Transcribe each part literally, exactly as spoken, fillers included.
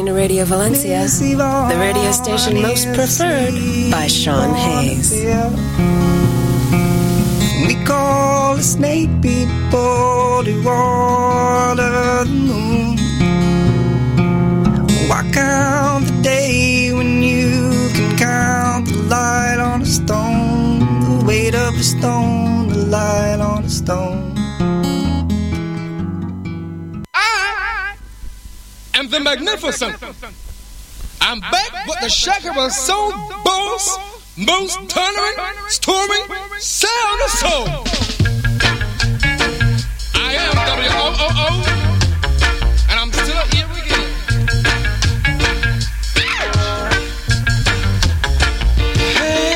listening to Radio Valencia, the radio station most preferred by Sean Hayes. We call the snake people to water the moon. Why count the day when you can count the light on a stone, the weight of a stone, the light on a stone. I am the magnificent. I'm back with the Shakira Soul Boss, most thundering, storming, sound of soul. I am W O O O, and I'm still here again. Hey.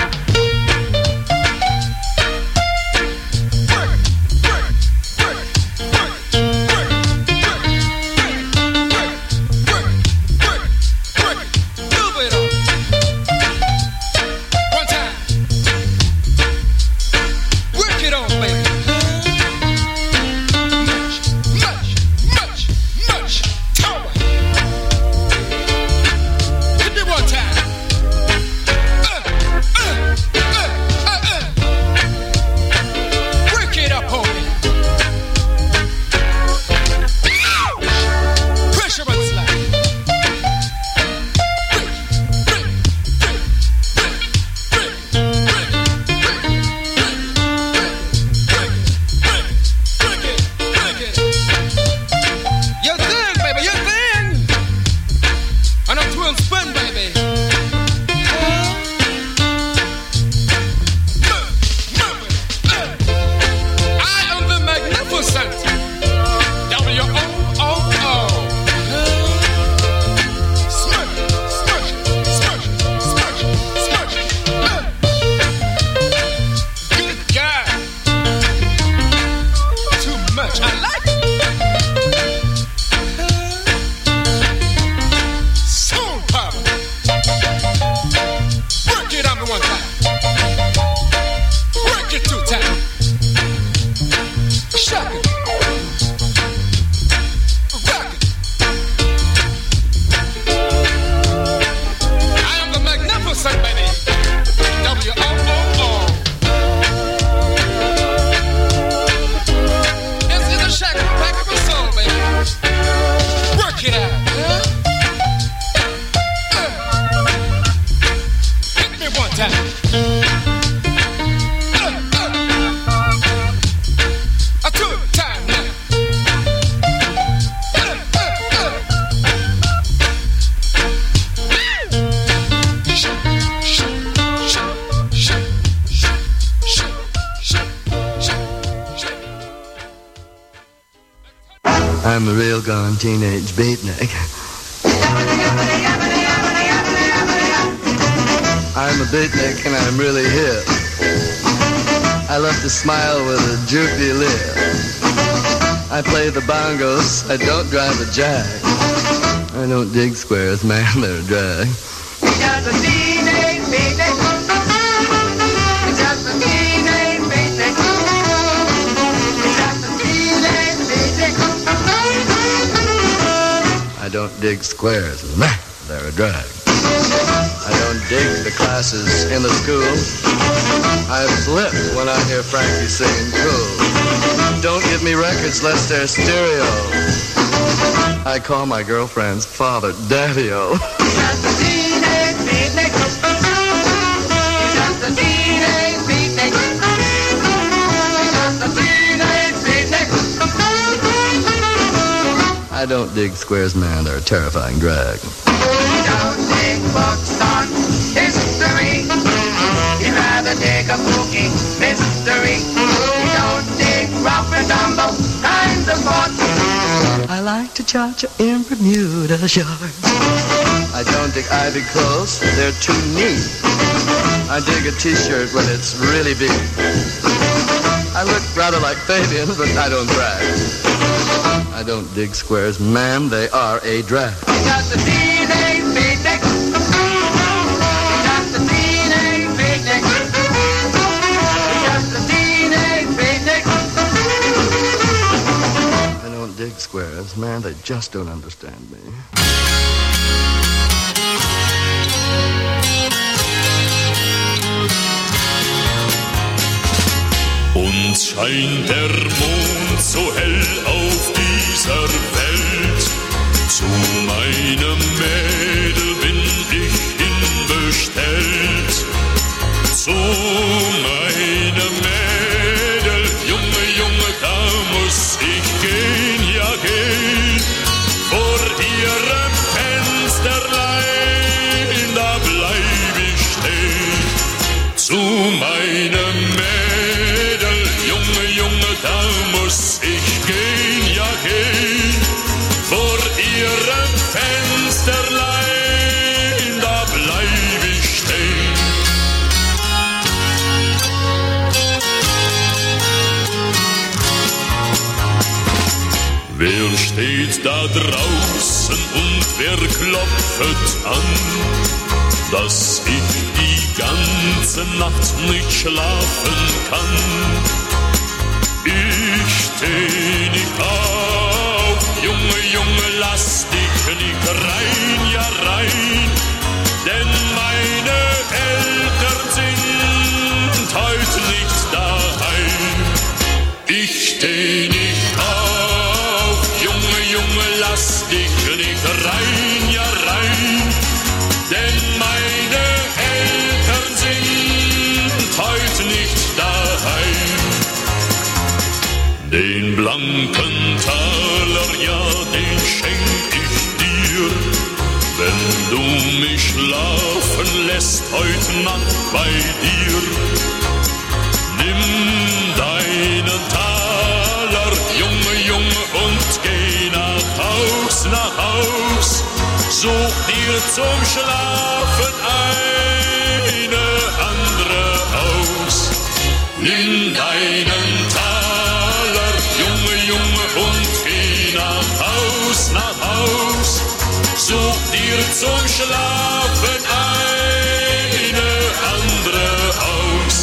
I'm a real gone teenage beatnik. I'm a beatnik and I'm really hip. I love to smile with a droopy lip. I play the bongos, I don't drive a jack. I don't dig squares, man, they're a drag. Just a teenage beatnik. Just a teenage beatnik. Just a teenage beatnik. I don't dig squares, man, they're a drag. I don't dig the classes in the school. I flip when I hear Frankie singing cool. Don't give me records lest they're stereo. I call my girlfriend's father Daddy-O. Just a teenage beatnik. Just a teenage beatnik. Just a teenage beatnik. I don't dig squares, man, they're a terrifying drag. Don't dig books on history. You'd rather dig a spooky mystery. Don't dig rough and tumble kinds of sports. I like to cha-cha in Bermuda shorts. I don't dig ivy clothes, they're too neat. I dig a t-shirt when it's really big. I look rather like Fabian, but I don't brag. I don't dig squares, man, they are a drag. Just a teenage beatnik. Just a teenage beatnik. Just a teenage beatnik. I don't dig squares, because, man, they just don't understand me. Und scheint der Mond so hell auf dieser Welt, zu meinem Mädel bin ich hinbestellt. Zu meinem Mädel, Junge, Junge, da muss ich gehen, ja gehen. Vor ihrem Fensterlein, da bleib ich stehen. Zu meinem Mädel, Junge, Junge, da muss ich gehen, ja gehen. Vor ihrem Fensterlein, da bleib ich stehen. Wer steht da draußen und wer klopft an, dass ich die ganze Nacht nicht schlafen kann? Ich steh nicht auf, Junge, Junge, lass dich nicht rein, ja rein, denn meine Eltern sind heut nicht daheim. Ich steh nicht auf, Junge, Junge, lass dich nicht rein, ja rein, denn meine Eltern sind heut nicht daheim. Den blanken Taler, ja, den schenk ich dir, wenn du mich schlafen lässt heut Nacht bei dir. Nimm deinen Taler, Junge, Junge, und geh nach Haus, nach Haus. Such dir zum Schlafen eine andere aus. Nimm deinen Taler, Junge, Junge, und geh nach Haus, nach Haus. Such dir zum Schlafen eine andere aus.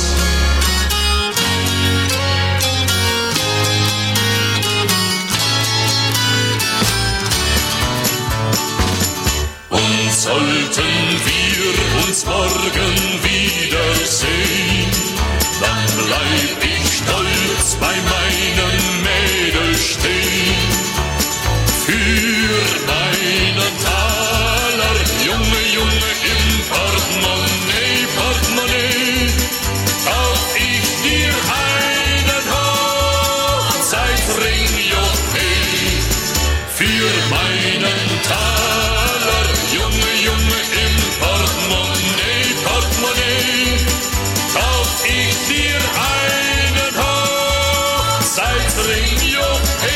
Und sollten wir uns morgen wiedersehen, dann bleib ich stolz bei meinem Mädel stehen. Für meinen Taler, Junge, Junge, im Portemonnaie, Portemonnaie, kauf ich dir einen Hochzeitsring, Joche. Für meinen Taler, Junge, Junge, im Portemonnaie, Portemonnaie, kauf ich dir einen Hochzeitsring, Joche.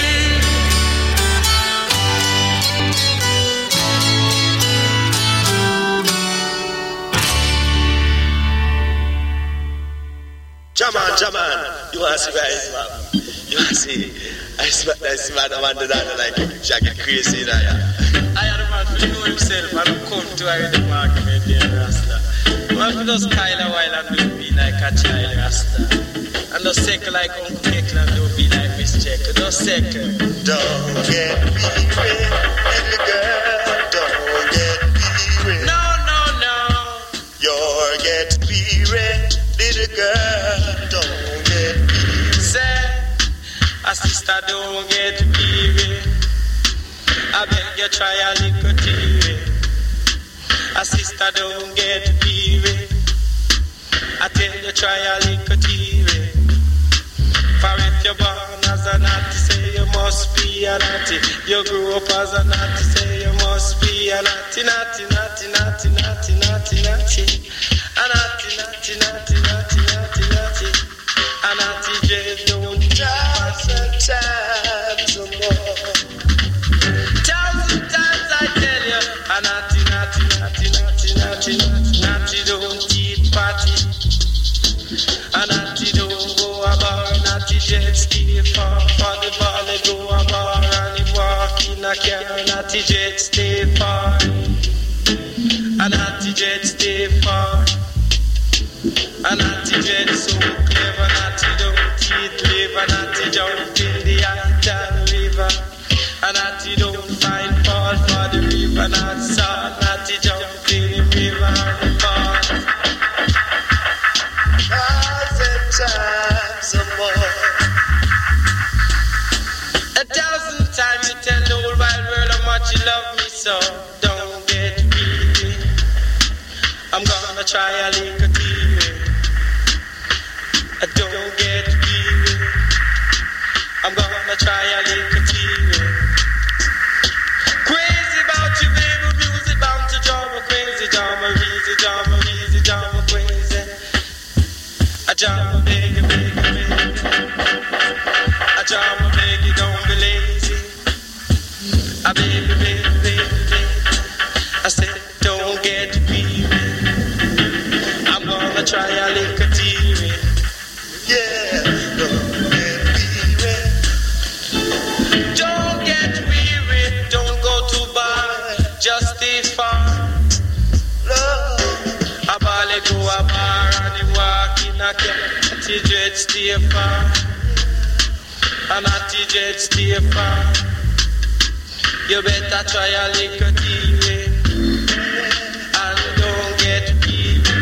Jaman, Jaman, you want to see where it's from? You want to see? I see man, the man that like jacket crazy, you know, yeah. I had a man who know himself and come to her in the market, dear Rasta. Man who does Kyle a while and do be like a child, Rasta. And does second like Uncle Keckle and do be like Miss Checker. Does second. Don't get weary, little girl, don't get weary. No, no, no. You're get weary. Little girl, don't get weary. Say, a sister, don't get weary. I beg you, try a little teary. A sister, don't get weary. I tell you, try a little teary. For if you're born as a naughty, say you must be a naughty. You grew up as a naughty, say you must be a naughty, naughty, naughty, naughty, naughty, naughty, naughty. A naughty, naughty, naughty, naughty, naughty, naughty. A naughty just don't thousand times or more. Thousand times I tell you, a naughty, naughty, naughty, naughty, naughty, naughty, naughty don't eat party. A naughty don't go a bar, naughty just stay far. For the ball they go a bar and he walk in a car, naughty just stay far. A naughty jet stay far. A naughty jet so clever, naughty don't eat liver, naughty jump in the Ital River. A naughty try a little theory. I don't get weary. I'm gonna try a little theory. Crazy about you, baby, music bound to drive me crazy, drive me easy, drive me easy, drive me crazy. I drive me big, big, big. I drive me big, don't be lazy. I baby, baby, baby, baby. I said, don't get weary. I'm gonna try a little theory. Yeah, don't get weary. Don't get weary. Don't go too bad. Just stay far. Love. A bally go a bar and he walk in a cat. T-Jet stay far. And a T-Jet stay far. You better try a little theory. And don't get weary.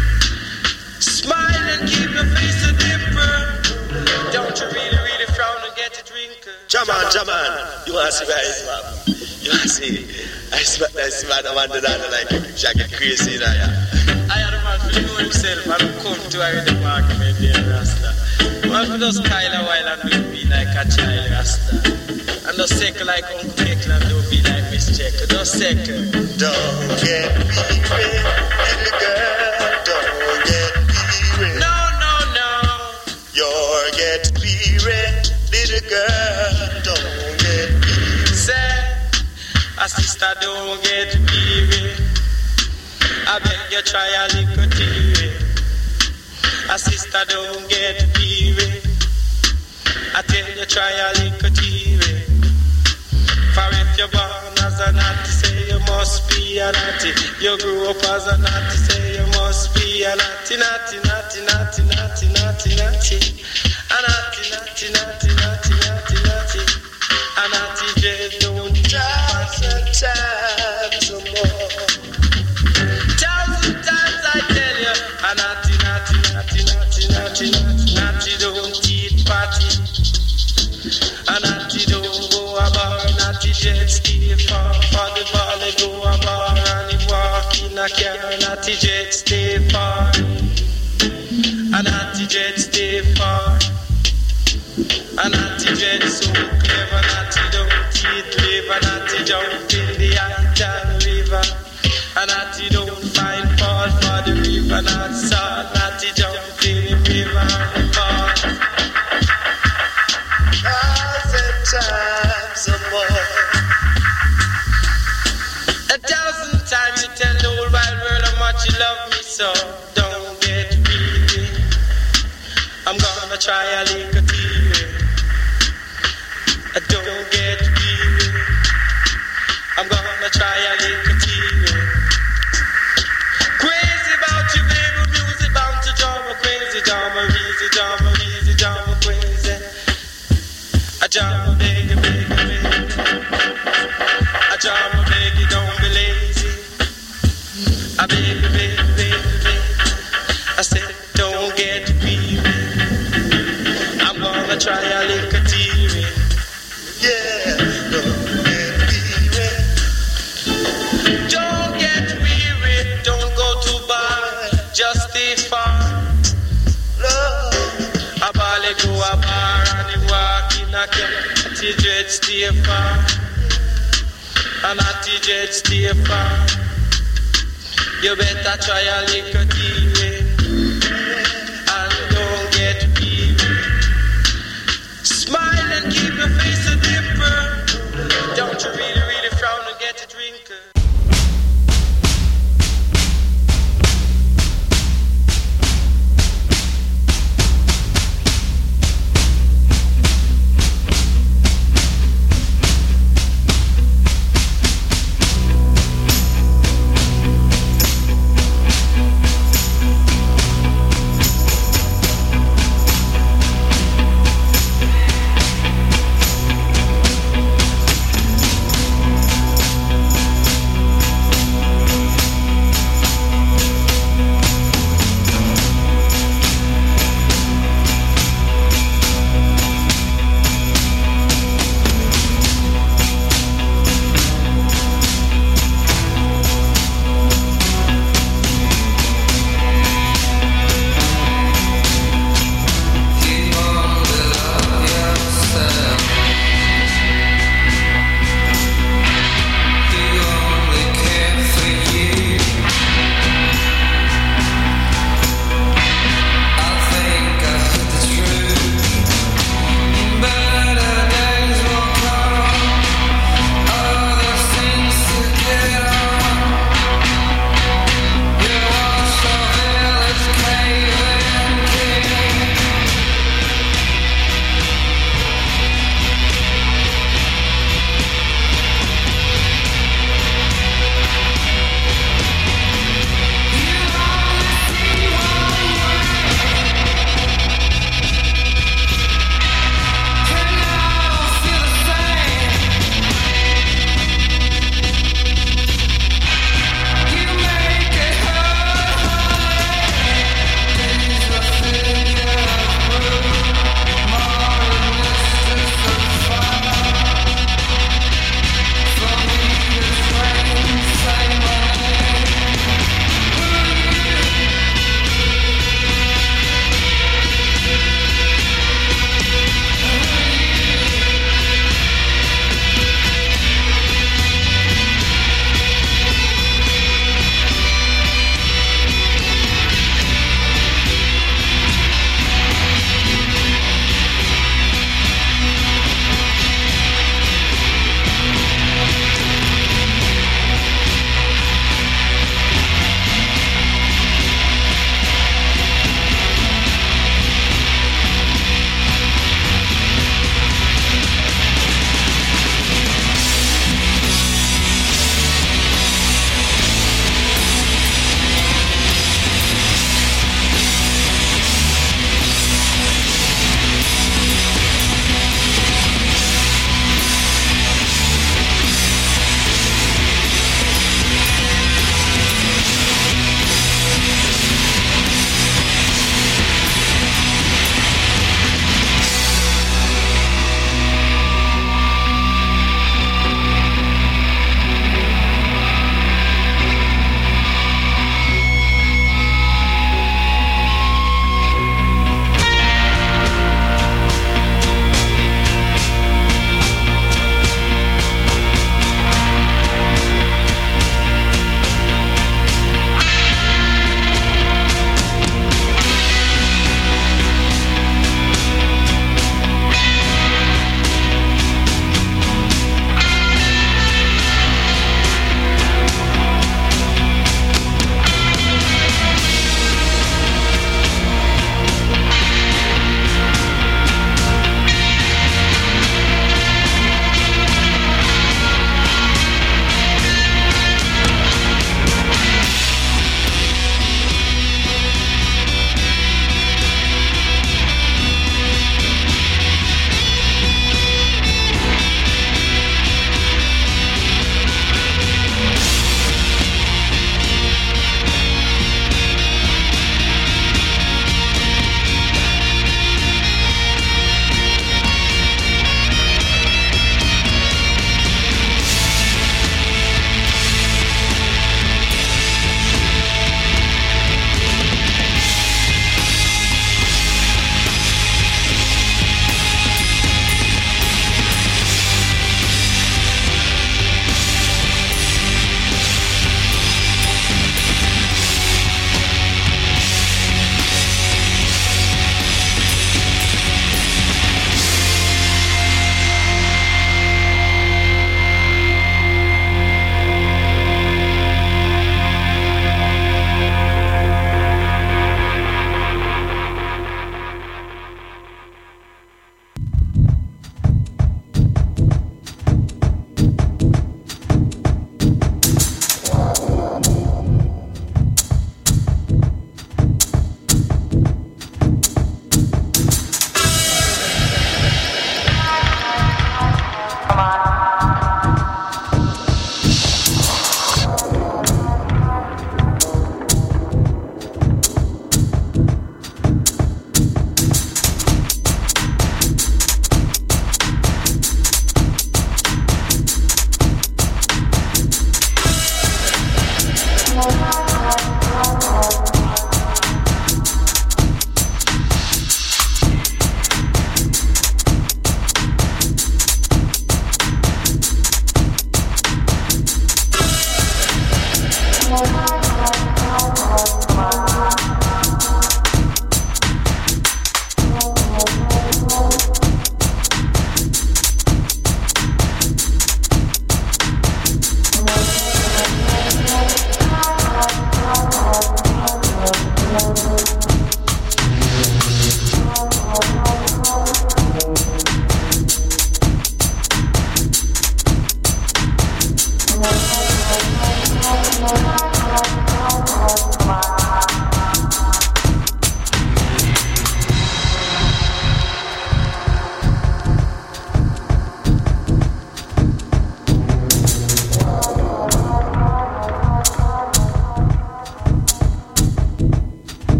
Smile and keep your face a dimple. Don't you really, really frown and get it wrinkled. Jaman, Jaman, you want to see where it's from? You want to see? I see what I see what I want to do, like jacket crazy in there. I had a man to know himself and come to a rhythm argument there, Rasta. Man for just Kyle a while and will be like a child, Rasta. And just second like Uncle Pickle and don't be like Miss Jekyll. Just second. Don't get weary, little girl, don't get weary. No, no, no. You're get weary, little girl, don't get weary. Say, a sister don't get weary. I beg you try a little theory. A sister don't get weary. I tell you try a little theory. For if you're born as a naughty, say you must be a naughty. You grew up as a naughty, say you must be a naughty, naughty, naughty, naughty, naughty, naughty, naughty. A naughty, naughty, naughty, naughty, naughty, naughty. A naughty just don't try sometimes no more. Thousand times I tell you, a naughty, naughty, naughty, naughty, naughty, naughty, naughty don't eat party. A naughty don't go a bar, naughty jet stay far. For the ball they go a bar and he walk in a car. Naughty jet stay far. A naughty jet stay far. A naughty jet so clever. Naughty don't eat liver. Naughty jump in the Iron River. A naughty don't find fault for the river. Not salt. Naughty jump in the river and fall. Times or more. A thousand times you tell the whole wide world how much you love me, so don't get weary. I'm gonna try a little theory. Don't get weary. I'm gonna try a little theory. Crazy about you, baby, music bound to drive me crazy, drive me easy, drive me easy, drive me crazy. I drive me big, big, big. I drive me big, don't be lazy. I big, big, big, big. I said, don't get weary. I'm gonna try a little theory. Yeah, don't get weary. Don't get weary. Don't go too bad. Just stay far. Love. A bally go a bar and he walk in a car. T-Jet stay far. And a T-Jet stay far. You better try a little theory. And don't get weary. Smile and keep your face a dimple. Don't you really, really frown and get it wrinkled.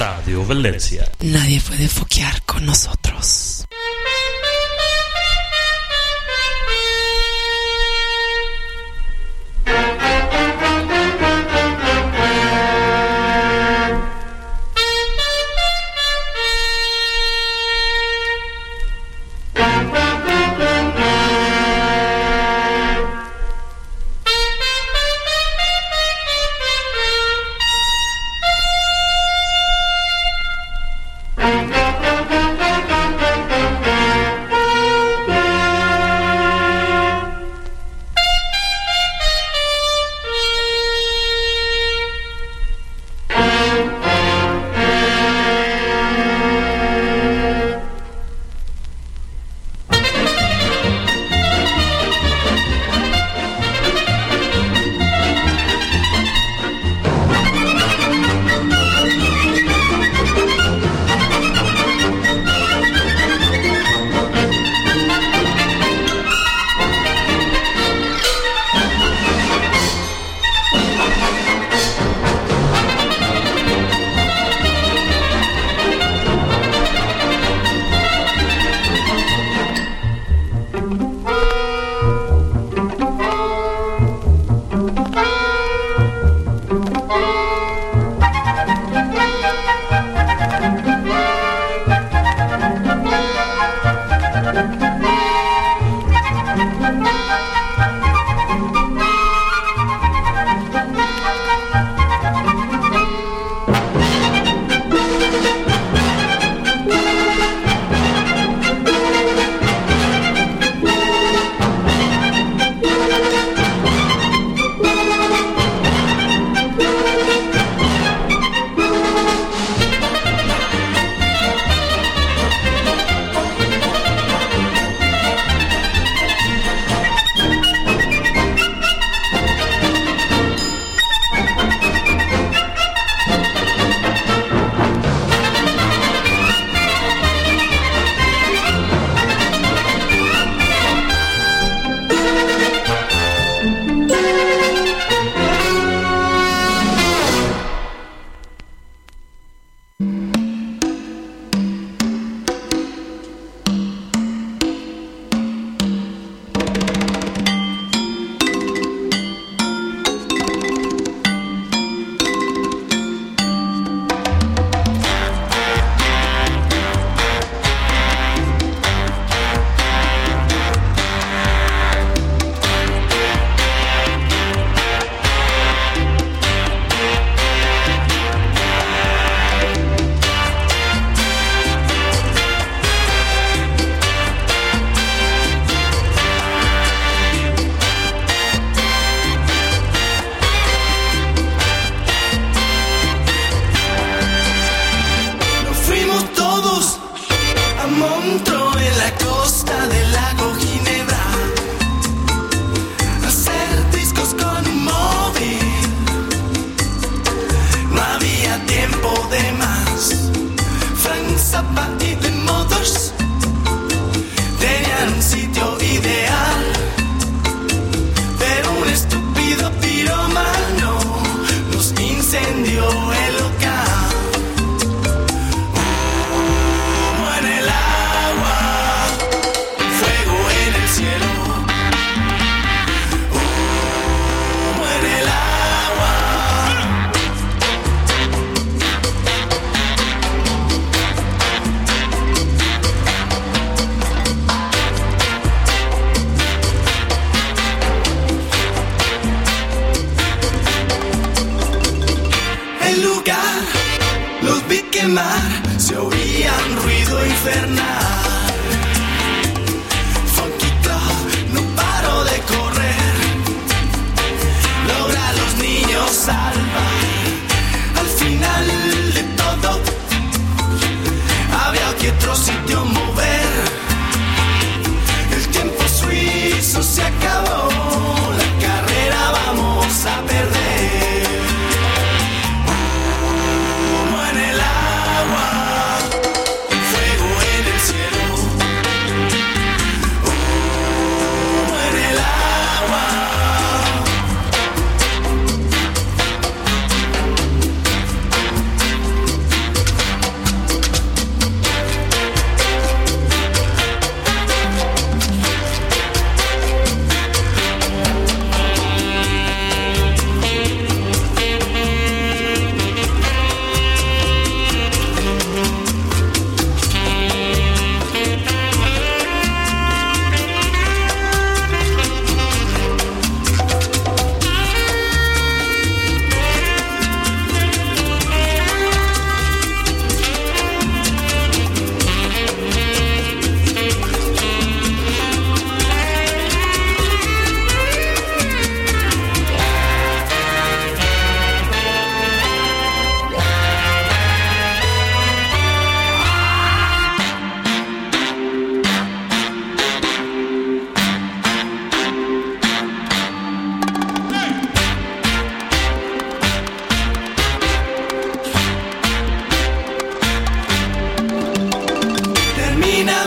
Radio Valencia. Nadie puede foquear con nosotros.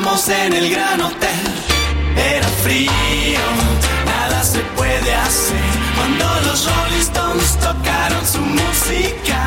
Estábamos en el Gran Hotel, era frío, nada se puede hacer. Cuando los Rolling Stones tocaron su música,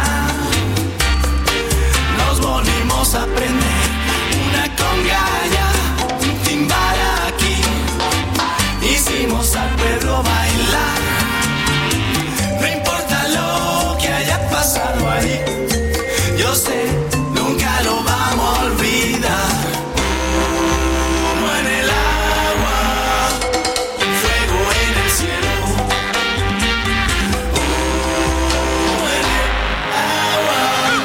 nos volvimos a prender una conga allá, un timbal aquí. Hicimos al pueblo bailar, no importa lo que haya pasado ahí. Yo sé, nunca lo vamos a olvidar. Humo en el agua, fuego en el cielo. Humo en el agua.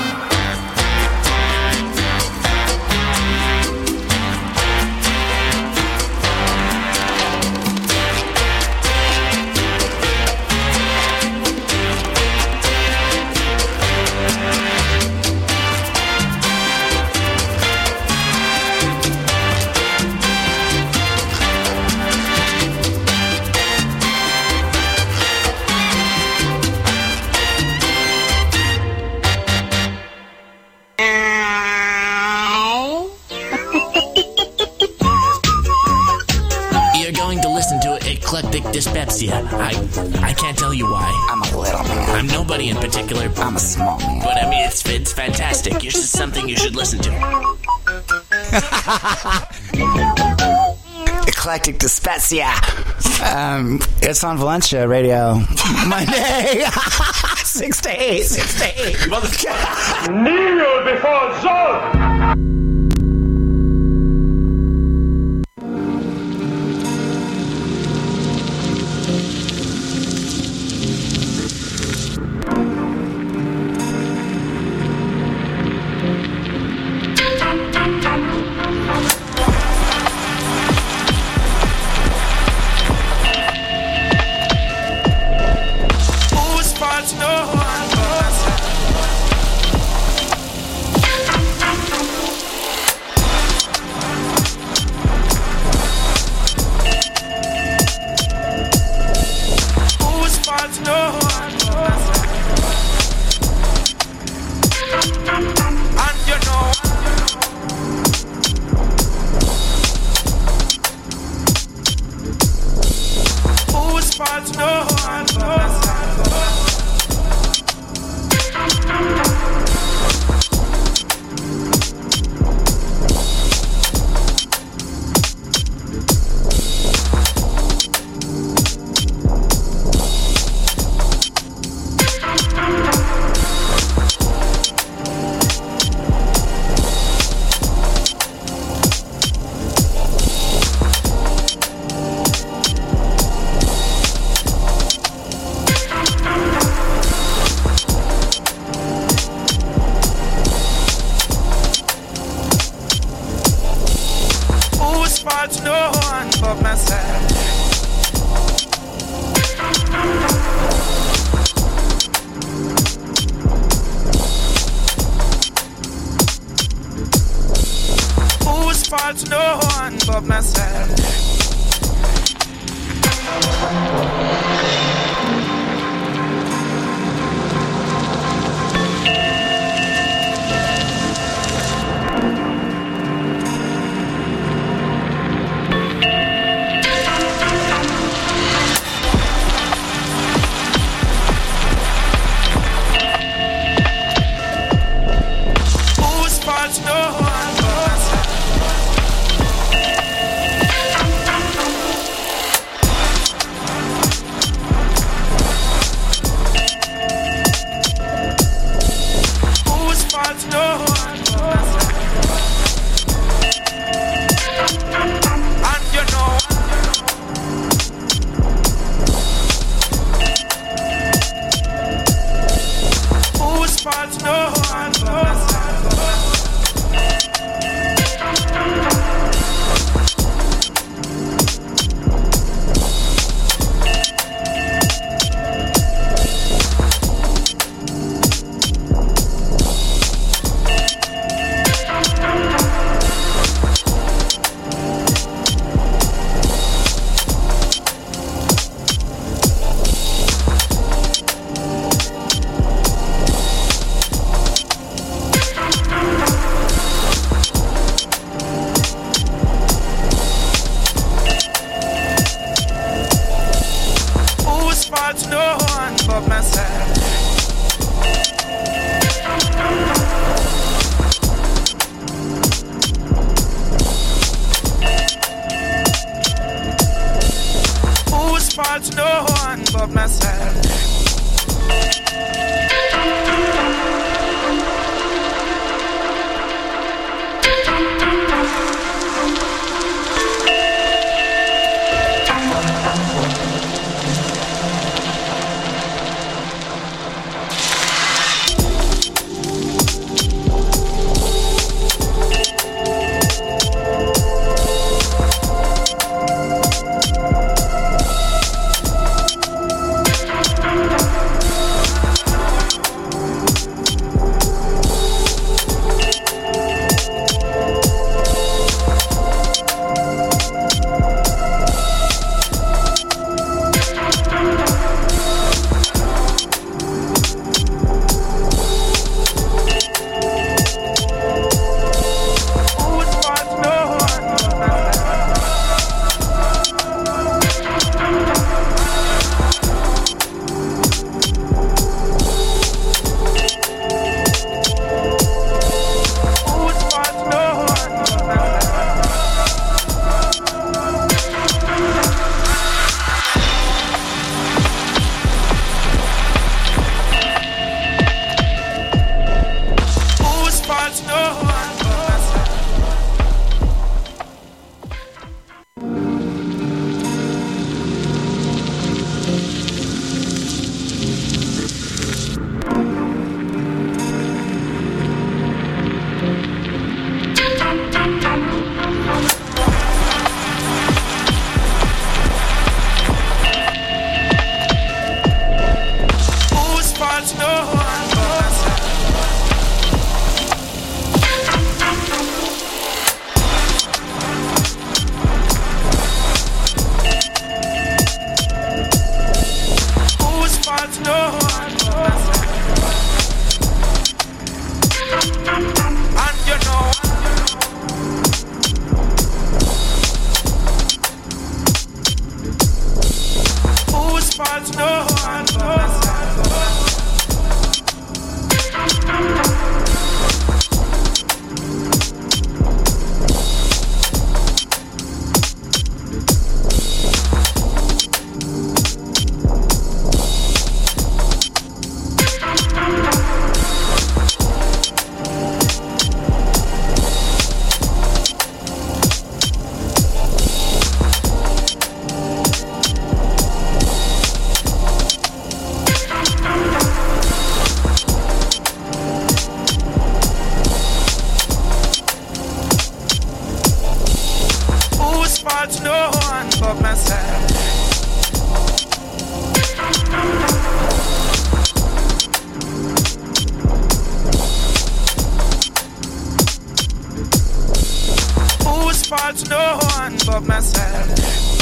Eclectic dyspepsia. I I can't tell you why. I'm a little man. I'm nobody in particular. I'm a small man. But I mean, it's it's fantastic. It's just something you should listen to. Eclectic dyspepsia. Um, it's on Valencia Radio Monday, six to eight. Six to eight. Kneel before Zod. but myself. Whose fault's no one but myself.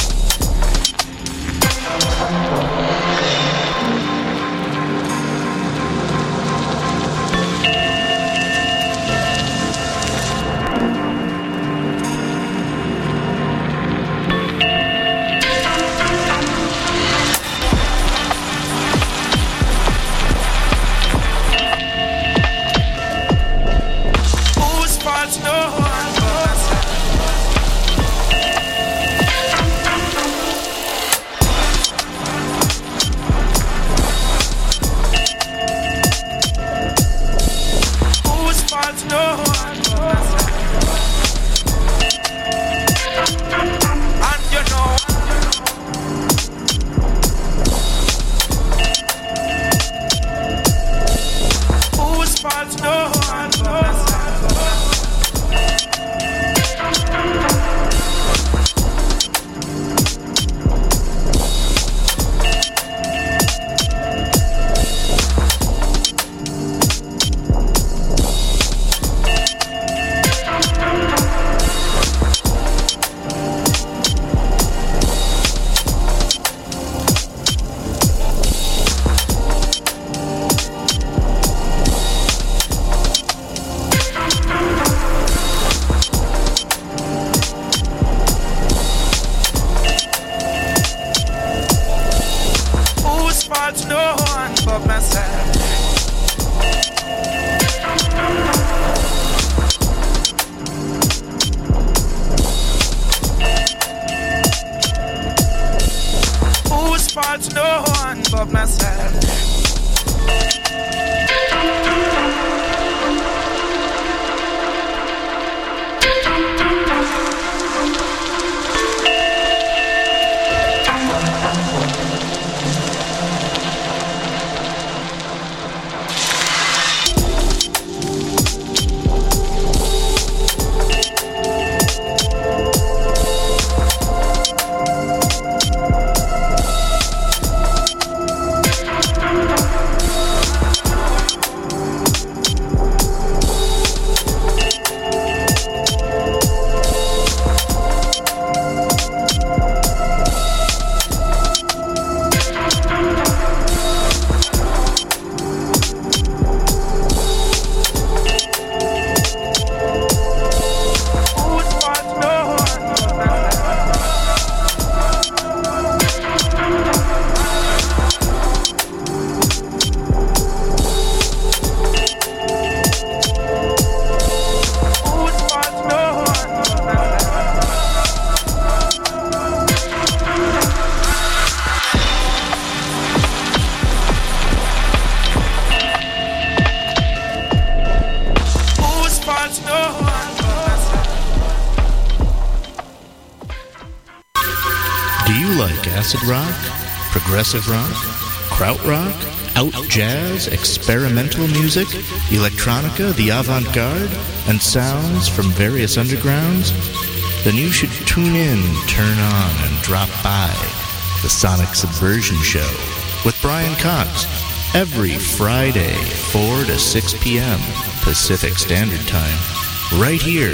Acid rock, progressive rock, krautrock, out jazz, experimental music, electronica, the avant-garde, and sounds from various undergrounds? Then you should tune in, turn on, and drop by the Sonic Subversion Show with Brian Cox every Friday, four to six p.m. Pacific Standard Time, right here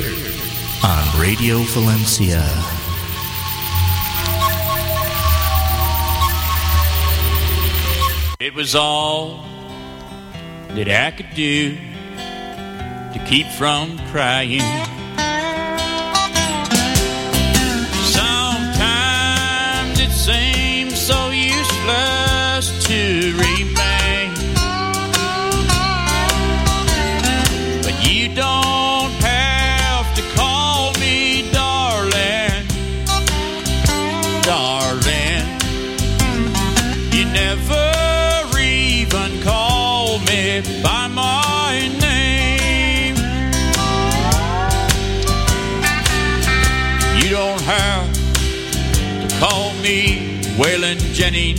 on Radio Valencia. It was all that I could do to keep from crying. Sometimes it seems so useless to remain, but you don't have to call me darling, darling. You never call me by my name. You don't have to call me Waylon Jennings,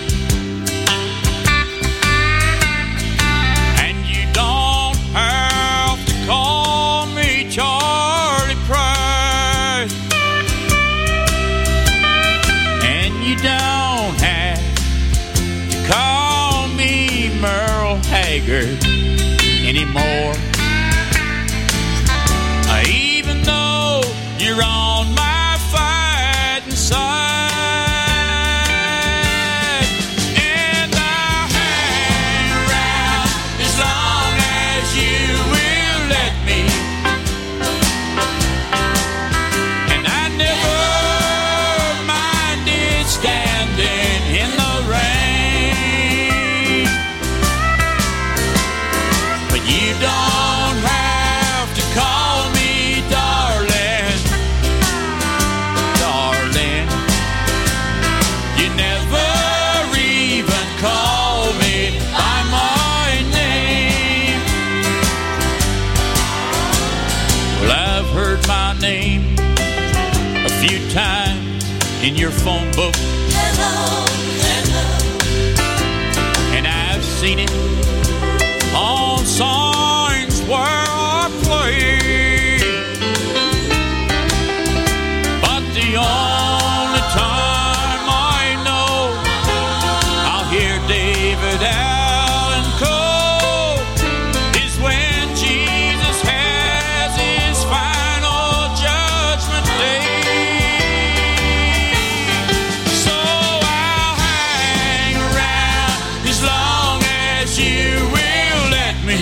and you don't have to call me Charlie Price. name a few times in your phone book. Hello, hello. And I've seen it on signs where I play. But the only time I know I'll hear David Allen Coe is when Jesus has his final judgment day. So I'll hang around as long as you will let me.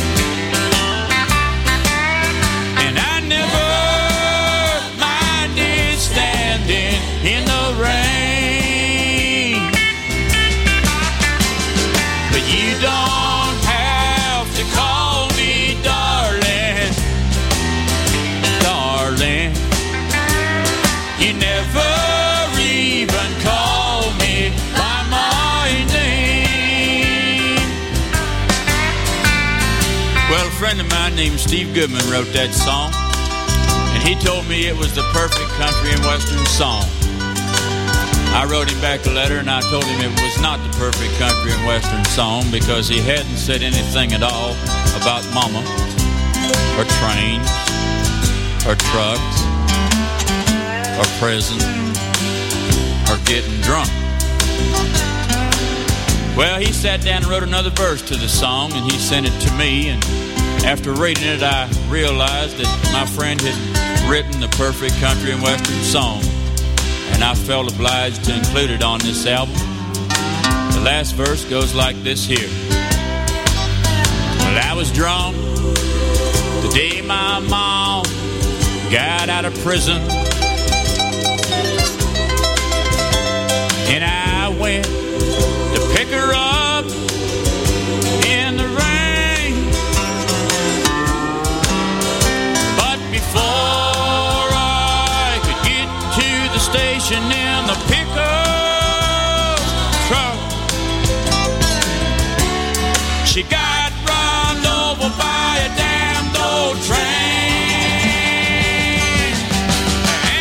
And I never minded standing in the rain. But you don't have to call me darling, darling. You never even call me by my name. Well, a friend of mine named Steve Goodman wrote that song, and he told me it was the perfect country and western song. I wrote him back a letter and I told him it was not the perfect country and western song because he hadn't said anything at all about mama or trains or trucks or prison or getting drunk. Well, he sat down and wrote another verse to the song and he sent it to me, and after reading it I realized that my friend had written the perfect country and western song, and I felt obliged to include it on this album. The last verse goes like this here. Well, I was drunk the day my mom got out of prison, and I went to pick her up in the rain. But before I could get to the station in the pickup truck, she got run over by a damned old train.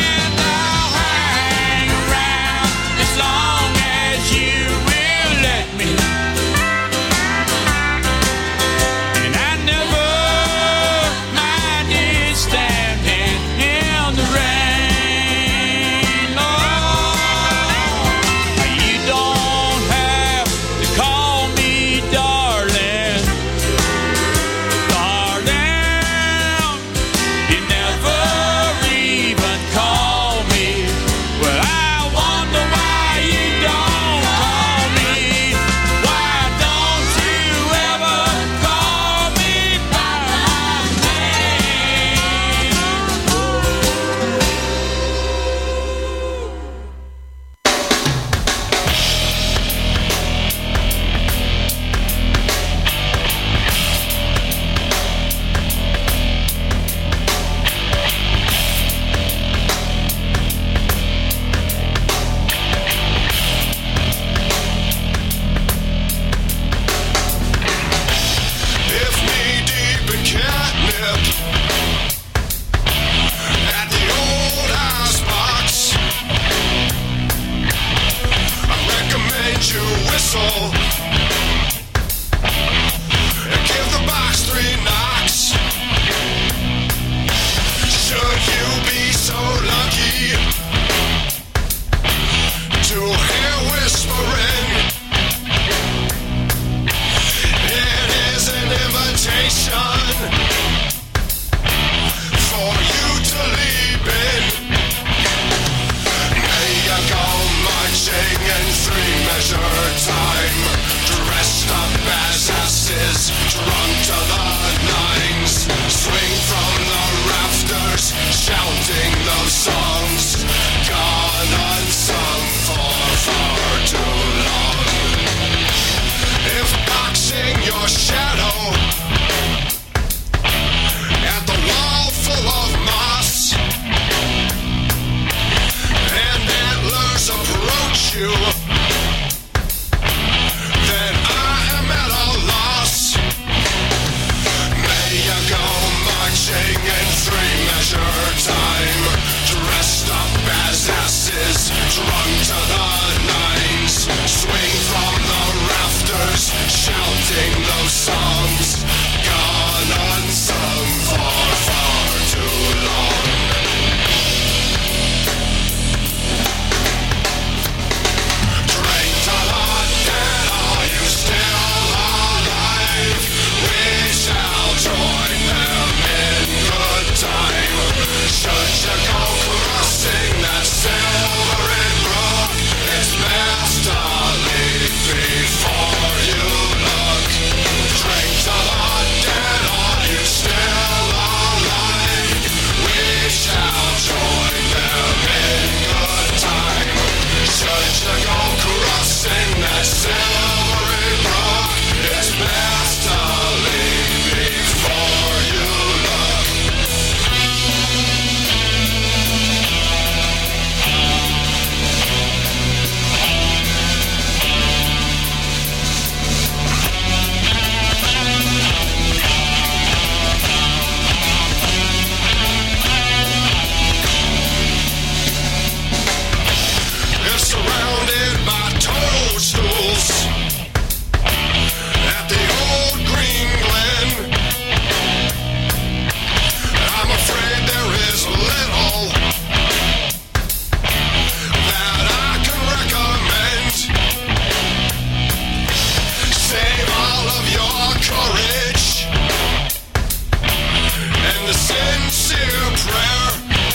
prayer.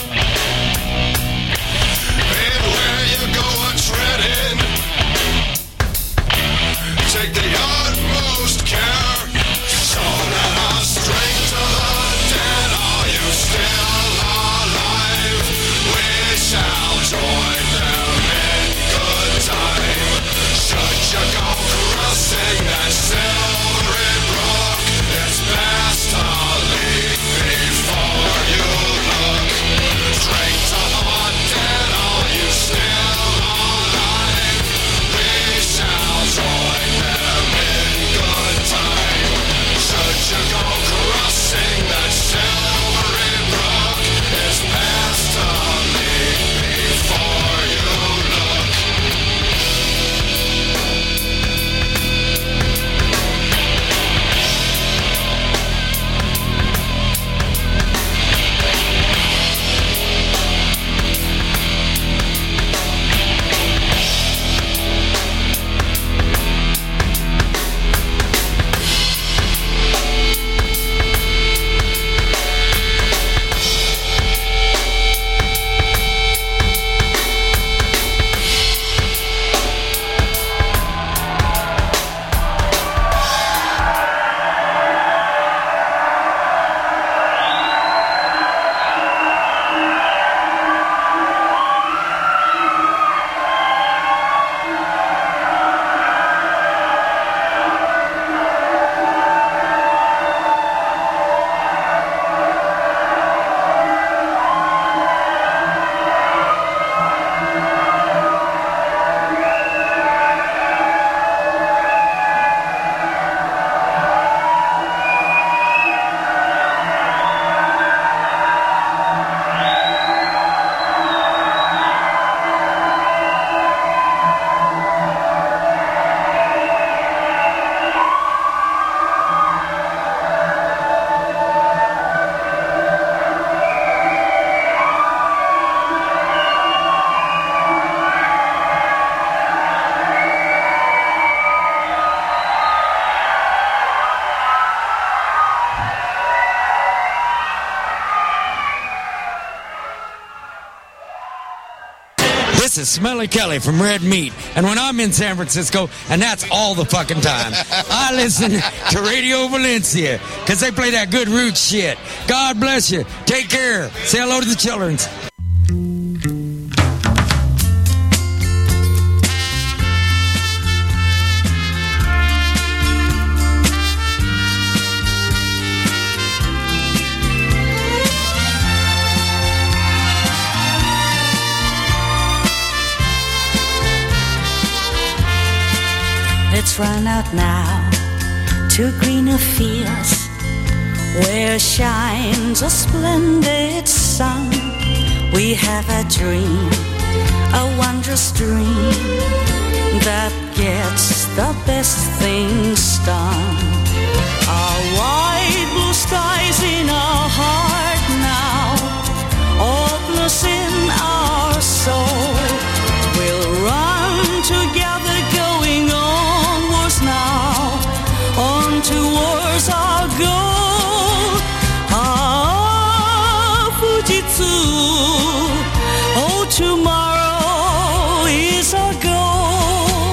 And where you go a treading, take the utmost care, so that our strength to the dead, are you still alive? We shall join them in good time. Should you go crossing that silvery brook, it's best to leave before you look. Drink to the dead, are you still alive? We shall join them in good time. Should you go crossing that silvery brook, it's best to leave before you look. This is Smelly Kelly from Red Meat, and when I'm in San Francisco, and that's all the fucking time, I listen to Radio Valencia, because they play that good roots shit. God bless you. Take care. Say hello to the children. Let's run out now to greener fields where shines a splendid sun. We have a dream, a wondrous dream that gets the best things done. Our wide blue skies in our heart now, openness in our soul. We'll run together going onwards now, on towards our goal. Ah, Fujitsu, oh, tomorrow is our goal.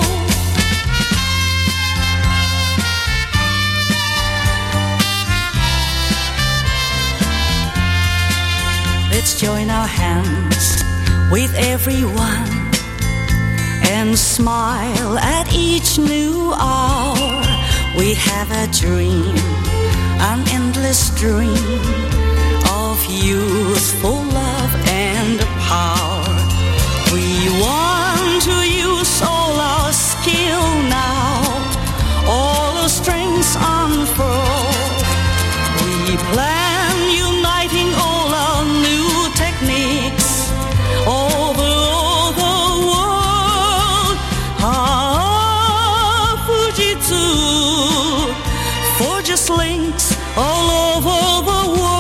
Let's join our hands with everyone and smile at each new hour. We have a dream, an endless dream of youthful love and power. We want to use all our skill now, all our strengths unfurled. We plan uniting all our new techniques over all the world. Ah, Fujitsu, forge us links all over the world.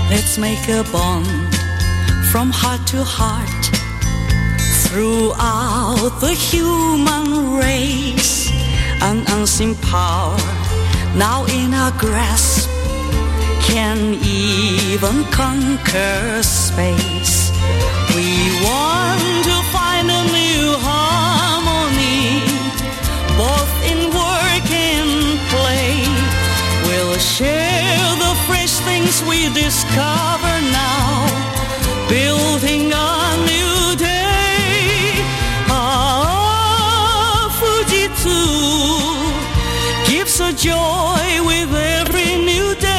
Let's make a bond from heart to heart throughout the human race. An unseen power now in our grasp can even conquer space. We want to find a new harmony, both in work and play. We'll share the fresh things we discover now, building a new day. Ah, Fujitsu gives a joy with every new day.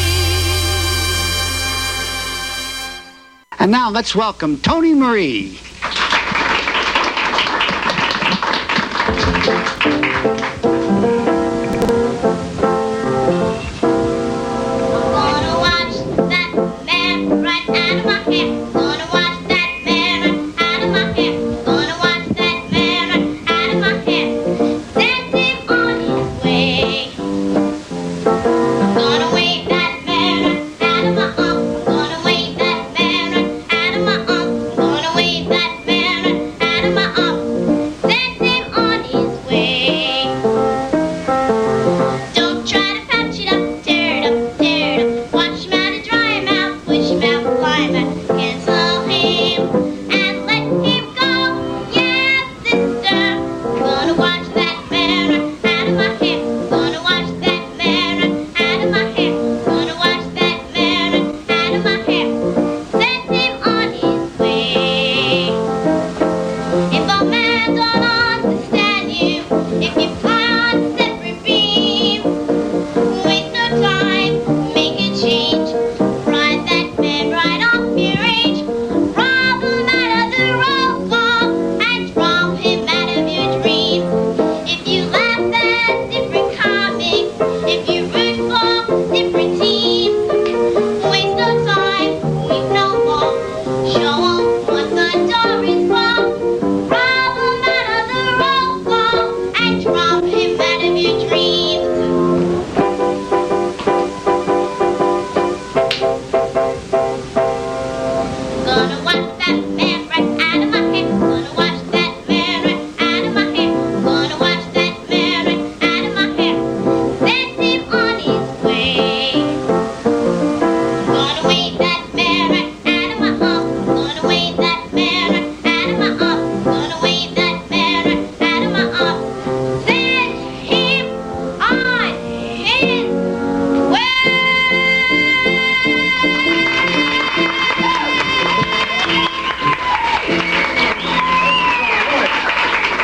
And now let's welcome Tony Marie.